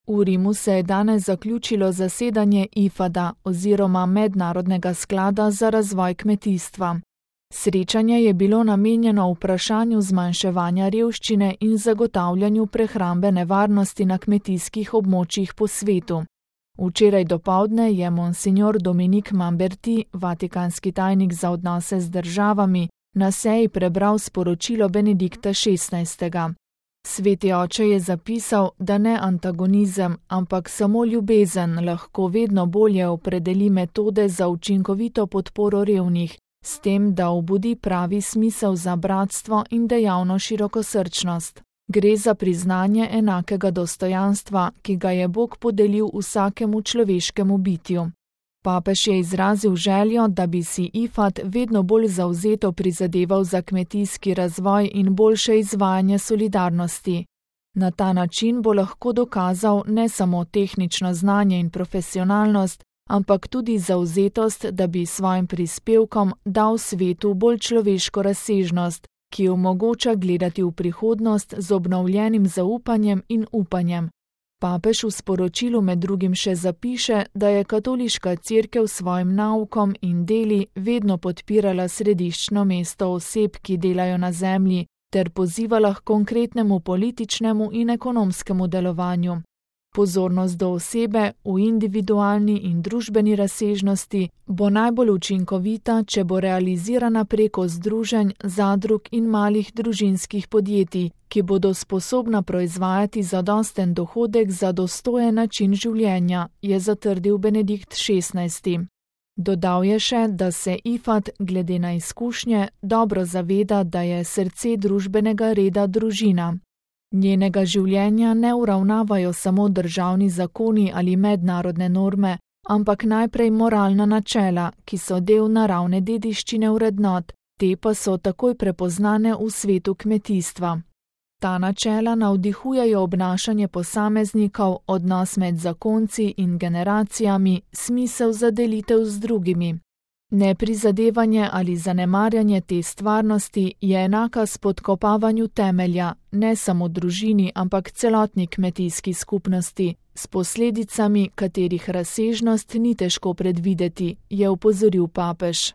V Rimu se je danes zaključilo zasedanje IFAD-a oziroma Mednarodnega sklada za razvoj kmetijstva. Srečanje je bilo namenjeno vprašanju zmanjševanja revščine in zagotavljanju prehrambene varnosti na kmetijskih območjih po svetu. Včeraj dopoldne je monsignor Dominique Mamberti, vatikanski tajnik za odnose z državami, na seji prebral sporočilo Benedikta XVI. Sveti oče je zapisal, da ne antagonizem, ampak samo ljubezen lahko vedno bolje opredeli metode za učinkovito podporo revnih, s tem, da obudi pravi smisel za bratstvo in dejavno širokosrčnost. Gre za priznanje enakega dostojanstva, ki ga je Bog podelil vsakemu človeškemu bitju. Papež je izrazil željo, da bi si IFAD vedno bolj zavzeto prizadeval za kmetijski razvoj in boljše izvajanje solidarnosti. Na ta način bo lahko dokazal ne samo tehnično znanje in profesionalnost, ampak tudi zavzetost, da bi svojim prispevkom dal svetu bolj človeško razsežnost, ki omogoča gledati v prihodnost z obnovljenim zaupanjem in upanjem. Papež v sporočilu med drugim še zapiše, da je katoliška cerkev s svojim naukom in deli vedno podpirala središčno mesto oseb, ki delajo na zemlji, ter pozivala k konkretnemu političnemu in ekonomskemu delovanju. Pozornost do osebe v individualni in družbeni razsežnosti bo najbolj učinkovita, če bo realizirana preko združenj, zadrug in malih družinskih podjetij, ki bodo sposobna proizvajati zadosten dohodek za dostojen način življenja, je zatrdil Benedikt XVI. Dodal je še, da se IFAD, glede na izkušnje, dobro zaveda, da je srce družbenega reda družina. Njenega življenja ne uravnavajo samo državni zakoni ali mednarodne norme, ampak najprej moralna načela, ki so del naravne dediščine vrednot, te pa so takoj prepoznane v svetu kmetijstva. Ta načela navdihujejo obnašanje posameznikov, odnos med zakonci in generacijami, smisel za delitev z drugimi. Neprizadevanje ali zanemarjanje te stvarnosti je enaka spodkopavanju temelja, ne samo družini, ampak celotni kmetijski skupnosti, s posledicami, katerih razsežnost ni težko predvideti, je opozoril papež.